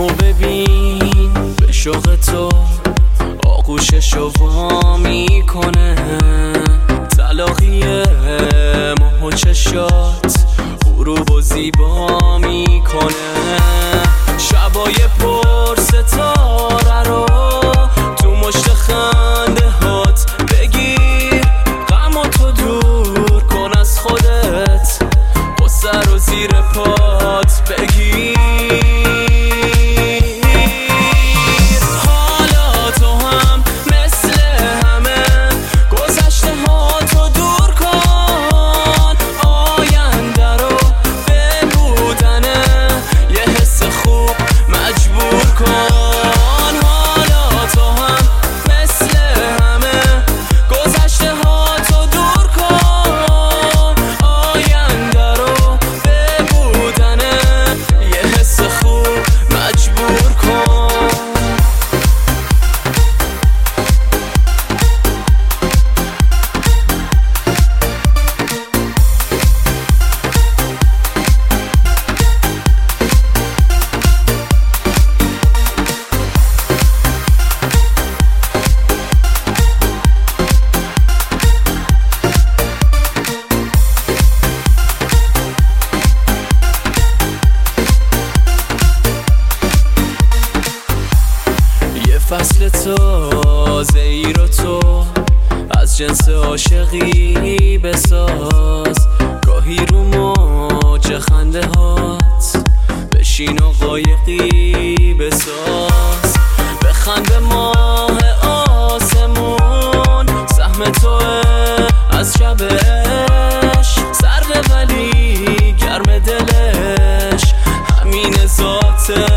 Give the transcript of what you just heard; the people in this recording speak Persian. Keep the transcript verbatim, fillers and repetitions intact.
ماهو ببین به شوق تو آغوششو وا میکنه، تلاقی ماه و چشات غروب و زیبا میکنه. شبای پر ستاره رو تو مشت خنده هات بگیر، غم و تو دور کن از خودت، قصه رو زیر پات بگیر. حالا تو هم مثل همه گذشته ها تو دور کن، آینده رو به بودنه یه حس خوب مجبور کن. حالا تو هم مثل همه گذشته ها تو دور کن، آینده رو به بودنه یه حس خوب مجبور کن. فصل تازه ای رو تو از جنس عاشقی بساز، گاهی رو موج خنده هات بشین و قایقی بساز. بخند به ماه آسمون سهم توه از شبش، سرده ولی گرم دلش همین ذاته.